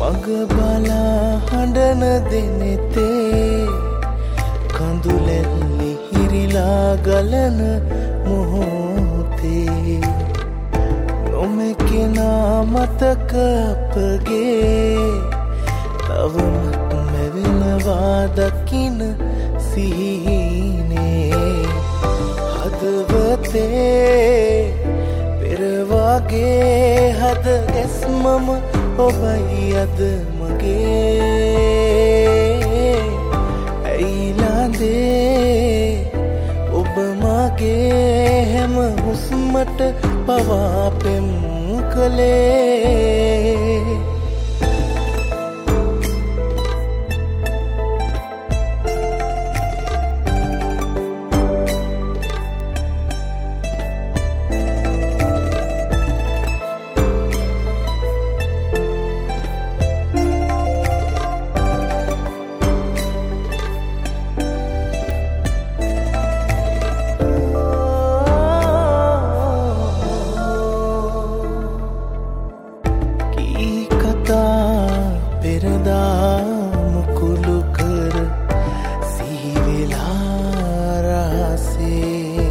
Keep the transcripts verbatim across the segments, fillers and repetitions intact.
මග බලා හඬන දෙනෙතේ කඳුලැල්ලි හිරිලා ගලන මොහොතේ නොමෙකෙනා මතක අපගේ තවමත් මැවෙනවා දකින සිහිනේ හදවතේ පෙරවාගේ හද ගැස්මම ඔබයි අද මගේ ඇයිලාදේ ඔබ මගේ හැම හුස්මට පවා පෙම් කළේ පෙරදා මුකුළු කර සිහිවෙලා රහසේ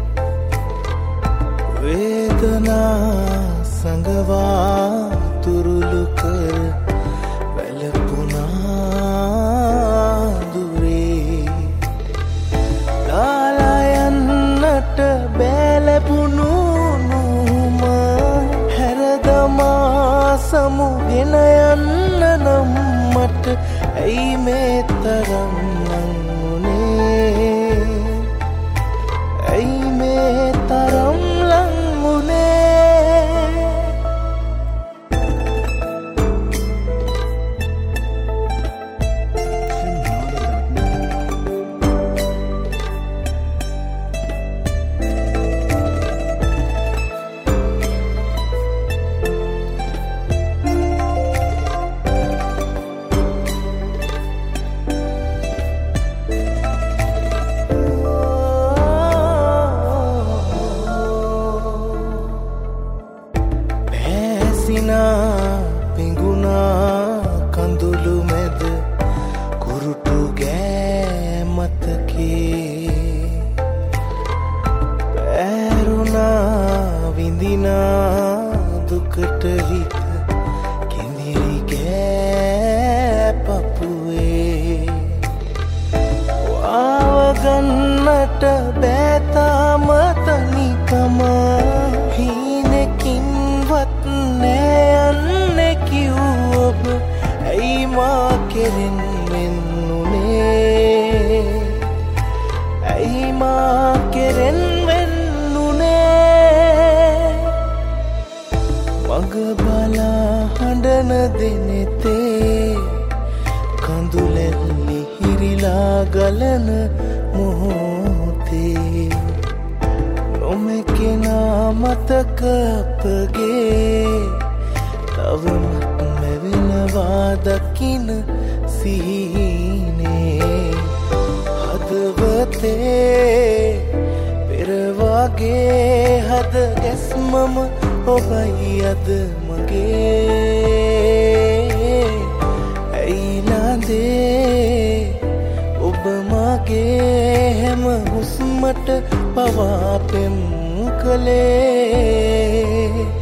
වේදනා සඟවා තුරුළු කර වැළපුනා දුරේ දාලා යන්නට බැලපුණු නුම හැරදමා සමුගෙන යන්න නම් මට ඇයි මේ තරම් ලං වුනේ ඇයි මේ තරම් ලං වුනේ පිඟුනා කඳුළු මැද කුරුටු ගෑ මතකේ පැරුණා විඳිනා දුකට හිත කිඳිරි ගෑ පපුවේ වාවගන්නට බෑතාම තනිකම හීනකින්වත් නෑ ඔබ ඇයි මා කෙරෙන් වෙන්නුනේ ඇයි මා කෙරෙන් වෙන්නුනේ මග බලා හඬන දෙනෙතේ කඳුලැල්ලි හිරිලා ගලන මොහොතේ නොමෙකෙනා මතක අපගේ තවමත් මැවෙනවා දකින සිහිනේ හදවතේ පෙරවාගේ හද ගැස්මම ඔබයි අද මගේ ඇයිලාදේ ඔබ මගේ හැම හුස්මට පවා පෙම් කළේ